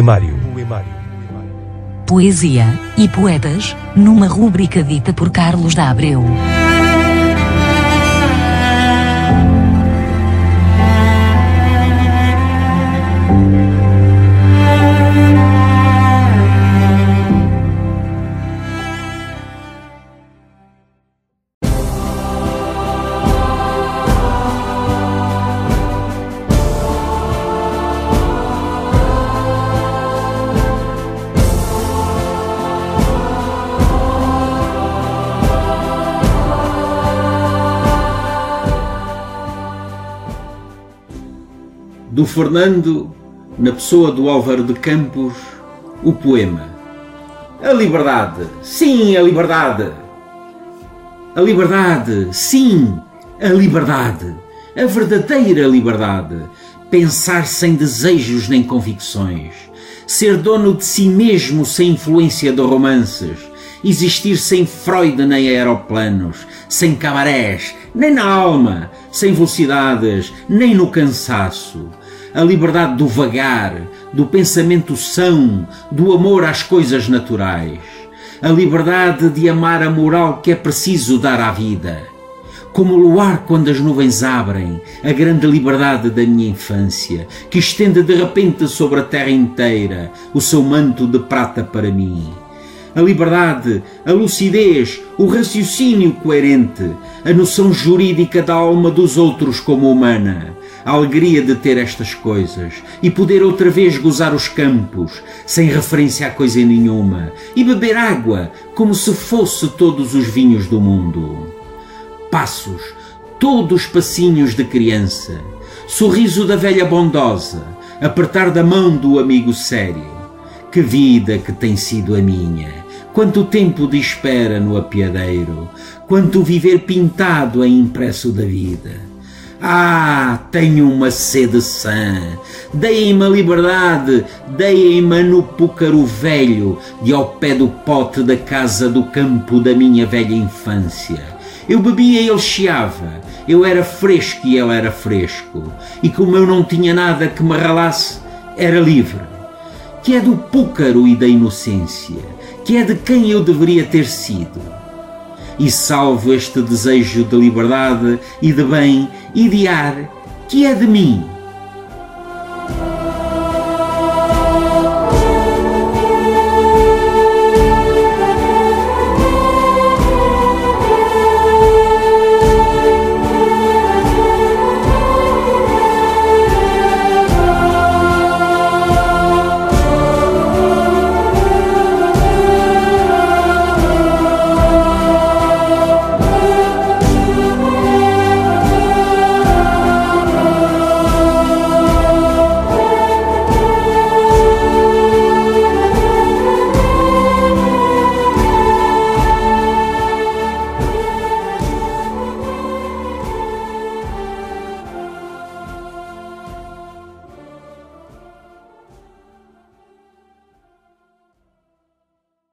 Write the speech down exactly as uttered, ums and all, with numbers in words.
Poemário. Poesia e poetas, numa rúbrica dita por Carlos da Abreu. Do Fernando, na pessoa do Álvaro de Campos, o poema. A liberdade, sim, a liberdade. A liberdade, sim, a liberdade. A verdadeira liberdade. Pensar sem desejos nem convicções. Ser dono de si mesmo sem influência de romances. Existir sem Freud nem aeroplanos, sem cabarés, nem na alma, sem velocidades, nem no cansaço. A liberdade do vagar, do pensamento são, do amor às coisas naturais. A liberdade de amar a moral que é preciso dar à vida. Como o luar quando as nuvens abrem, a grande liberdade da minha infância, que estende de repente sobre a terra inteira o seu manto de prata para mim. A liberdade, a lucidez, o raciocínio coerente, a noção jurídica da alma dos outros como humana, a alegria de ter estas coisas e poder outra vez gozar os campos, sem referência a coisa nenhuma, e beber água como se fosse todos os vinhos do mundo. Passos, todos passinhos de criança, sorriso da velha bondosa, apertar da mão do amigo sério. Que vida que tem sido a minha! Quanto tempo de espera no apiadeiro! Quanto viver pintado em impresso da vida! Ah, tenho uma sede sã! Deem-me a liberdade! Deem-me no púcaro velho, de ao pé do pote da casa do campo da minha velha infância. Eu bebia e ele chiava. Eu era fresco e ele era fresco. E como eu não tinha nada que me ralasse, era livre. Que é do púcaro e da inocência, que é de quem eu deveria ter sido. E salvo este desejo de liberdade e de bem e de ar, que é de mim,